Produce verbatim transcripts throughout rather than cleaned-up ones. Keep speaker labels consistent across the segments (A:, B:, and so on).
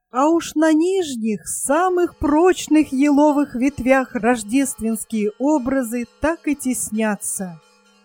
A: А уж на нижних, самых прочных еловых ветвях рождественские образы так и теснятся.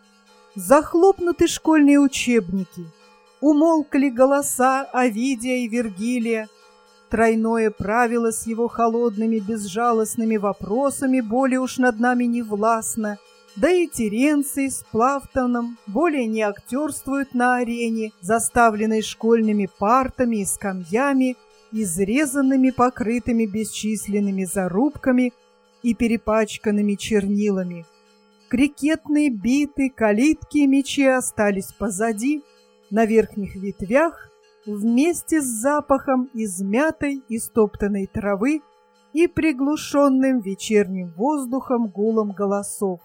A: Захлопнуты школьные учебники, умолкли голоса Овидия и Вергилия, тройное правило с его холодными безжалостными вопросами более уж над нами не властно, да и Теренций с Плавтоном более не актерствуют на арене, заставленной школьными партами и скамьями, изрезанными, покрытыми бесчисленными зарубками и перепачканными чернилами. Крикетные биты, калитки и мячи остались позади, на верхних ветвях, вместе с запахом измятой и стоптанной травы и приглушенным вечерним воздухом гулом голосов.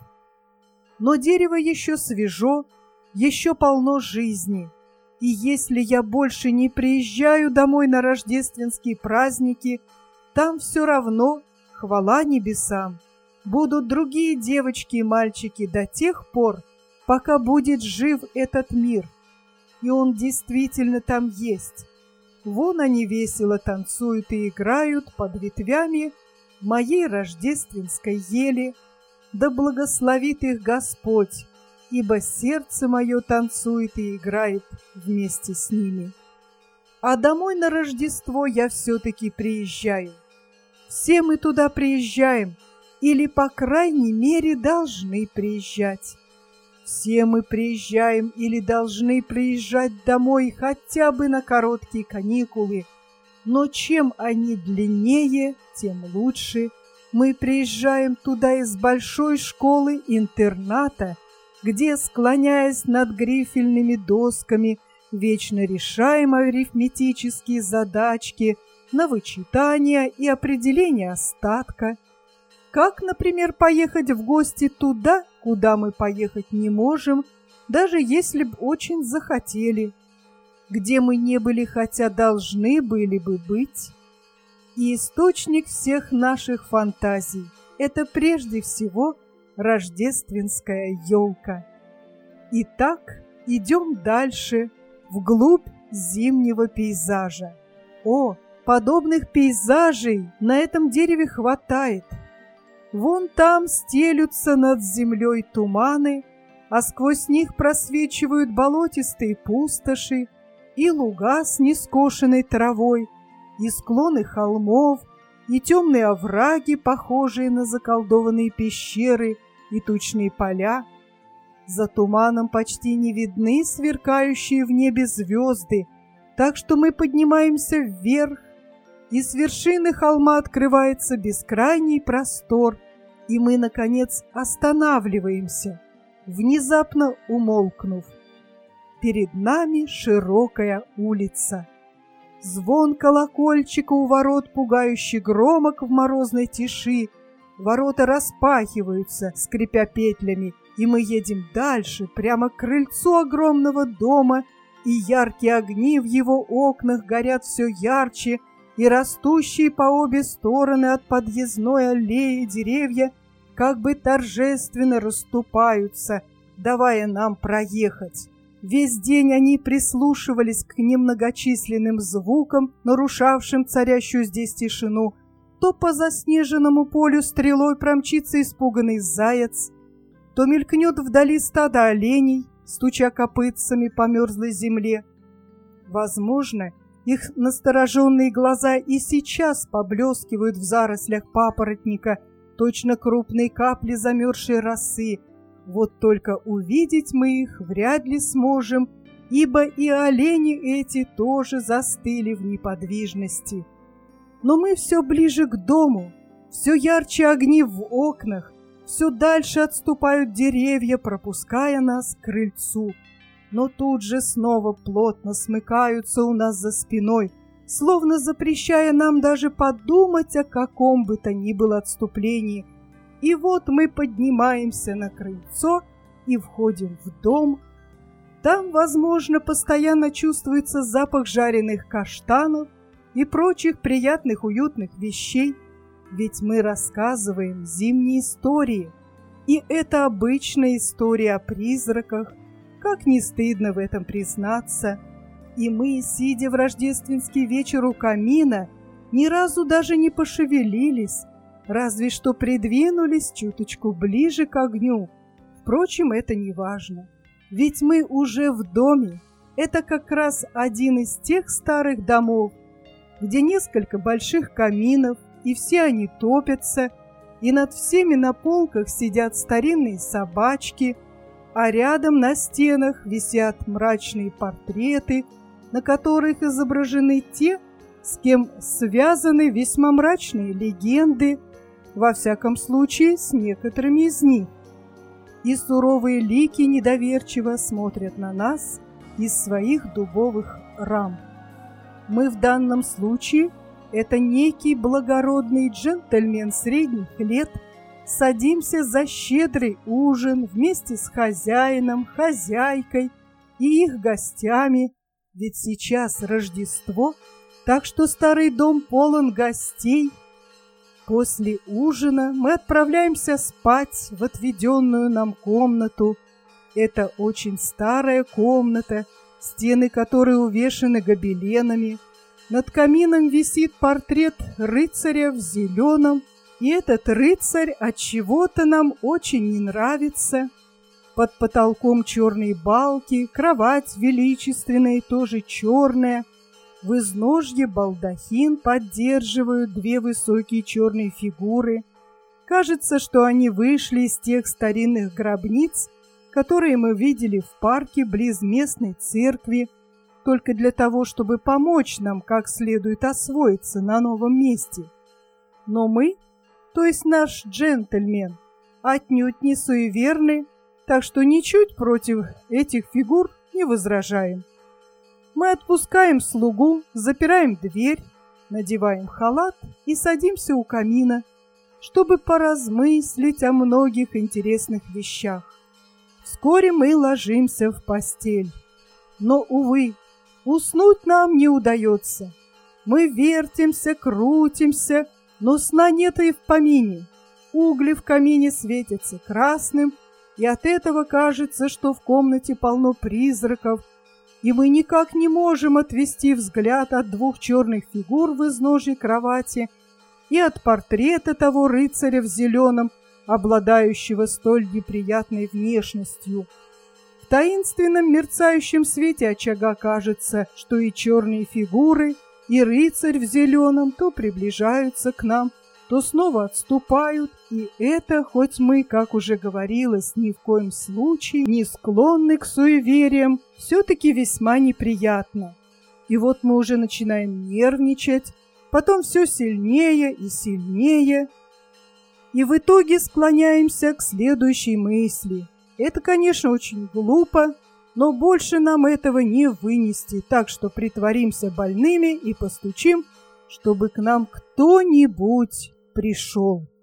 A: Но дерево еще свежо, еще полно жизни, и если я больше не приезжаю домой на рождественские праздники, там все равно, хвала небесам, будут другие девочки и мальчики до тех пор, пока будет жив этот мир. И он действительно там есть. Вон они весело танцуют и играют под ветвями моей рождественской ели. Да благословит их Господь, ибо сердце мое танцует и играет вместе с ними. А домой на Рождество я все-таки приезжаю. Все мы туда приезжаем, или, по крайней мере, должны приезжать. Все мы приезжаем или должны приезжать домой хотя бы на короткие каникулы, но чем они длиннее, тем лучше. Мы приезжаем туда из большой школы-интерната, где, склоняясь над грифельными досками, вечно решаем арифметические задачки на вычитание и определение остатка. Как, например, поехать в гости туда, куда мы поехать не можем, даже если б очень захотели, где мы не были, хотя должны были бы быть. И источник всех наших фантазий – это прежде всего рождественская елка. Итак, идем дальше, вглубь зимнего пейзажа. О, подобных пейзажей на этом дереве хватает. Вон там стелются над землей туманы, а сквозь них просвечивают болотистые пустоши и луга с нескошенной травой, и склоны холмов, и темные овраги, похожие на заколдованные пещеры, и тучные поля. За туманом почти не видны сверкающие в небе звезды, так что мы поднимаемся вверх, и с вершины холма открывается бескрайний простор, и мы, наконец, останавливаемся, внезапно умолкнув. Перед нами широкая улица. Звон колокольчика у ворот пугающе громок в морозной тиши. Ворота распахиваются, скрипя петлями, и мы едем дальше, прямо к крыльцу огромного дома, и яркие огни в его окнах горят все ярче, и растущие по обе стороны от подъездной аллеи деревья как бы торжественно расступаются, давая нам проехать. Весь день они прислушивались к немногочисленным звукам, нарушавшим царящую здесь тишину. То по заснеженному полю стрелой промчится испуганный заяц, то мелькнет вдали стадо оленей, стуча копытцами по мерзлой земле. Возможно, их настороженные глаза и сейчас поблескивают в зарослях папоротника, точно крупные капли замерзшей росы. Вот только увидеть мы их вряд ли сможем, ибо и олени эти тоже застыли в неподвижности. Но мы все ближе к дому, все ярче огни в окнах, все дальше отступают деревья, пропуская нас к крыльцу. Но тут же снова плотно смыкаются у нас за спиной, словно запрещая нам даже подумать о каком бы то ни было отступлении. И вот мы поднимаемся на крыльцо и входим в дом. Там, возможно, постоянно чувствуется запах жареных каштанов и прочих приятных уютных вещей, ведь мы рассказываем зимние истории, и это обычная история о призраках, как не стыдно в этом признаться. И мы, сидя в рождественский вечер у камина, ни разу даже не пошевелились, разве что придвинулись чуточку ближе к огню. Впрочем, это не важно, ведь мы уже в доме. Это как раз один из тех старых домов, где несколько больших каминов, и все они топятся, и над всеми на полках сидят старинные собачки, а рядом на стенах висят мрачные портреты, на которых изображены те, с кем связаны весьма мрачные легенды, во всяком случае с некоторыми из них. И суровые лики недоверчиво смотрят на нас из своих дубовых рам. Мы в данном случае — это некий благородный джентльмен средних лет, садимся за щедрый ужин вместе с хозяином, хозяйкой и их гостями, ведь сейчас Рождество, так что старый дом полон гостей. После ужина мы отправляемся спать в отведенную нам комнату. Это очень старая комната, стены которой увешаны гобеленами. Над камином висит портрет рыцаря в зеленом, и этот рыцарь отчего-то нам очень не нравится. Под потолком черные балки, кровать величественная, тоже черная. В изножье балдахин поддерживают две высокие черные фигуры. Кажется, что они вышли из тех старинных гробниц, которые мы видели в парке близ местной церкви, только для того, чтобы помочь нам как следует освоиться на новом месте. Но мы, то есть наш джентльмен, отнюдь не суеверны, так что ничуть против этих фигур не возражаем. Мы отпускаем слугу, запираем дверь, надеваем халат и садимся у камина, чтобы поразмыслить о многих интересных вещах. Вскоре мы ложимся в постель. Но, увы, уснуть нам не удается. Мы вертимся, крутимся, но сна нет и в помине. Угли в камине светятся красным, и от этого кажется, что в комнате полно призраков, и мы никак не можем отвести взгляд от двух черных фигур в изножье кровати и от портрета того рыцаря в зеленом, обладающего столь неприятной внешностью. В таинственном мерцающем свете очага кажется, что и черные фигуры, и рыцарь в зеленом то приближаются к нам, то снова отступают, и это, хоть мы, как уже говорилось, ни в коем случае не склонны к суевериям, все-таки весьма неприятно. И вот мы уже начинаем нервничать, потом все сильнее и сильнее, и в итоге склоняемся к следующей мысли. Это, конечно, очень глупо, но больше нам этого не вынести, так что притворимся больными и постучим, чтобы к нам кто-нибудь пришел.